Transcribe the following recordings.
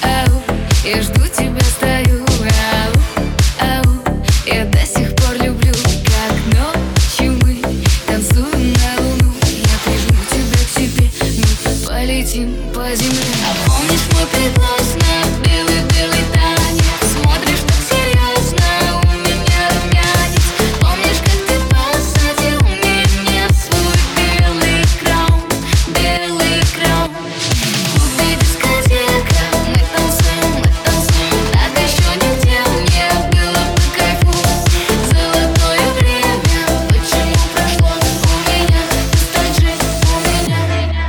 ау, я жду тебя, стою, ау, ау, я до сих пор люблю, как ночью мы танцуем на луну. Я прижму тебя к себе, мы полетим по земле. А помнишь мой предлож на белый-белый танец? Смотришь так серьезно, у меня румянец. Помнишь, как ты посадил меня в свой белый краун, белый краун? В клубе дискотека, мы танцуем, так еще нигде не было по кайфу. Золотое время, почему прошло у меня, ностальжи у меня.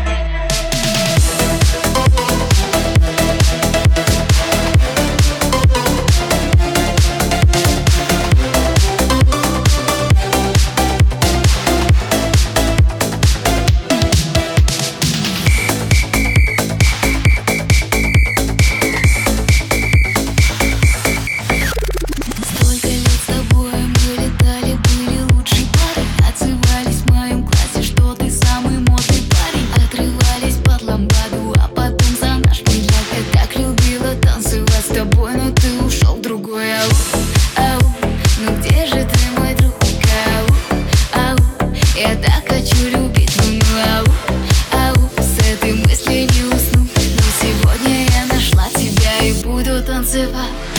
Столько лет с тобой мы летали, были лучшей парой. Отзывались в моем классе, что ты самый модный парень. Отрывались под ламбаду, а потом за наш пиджак. Я так любила танцевать с тобой, но ты ушел в другой. Ау, ау, ну где же ты, мой друг? Ау, ау, я так хочу любить, ау, ау, с этой мыслью не усну. Но сегодня я нашла тебя и буду танцевать.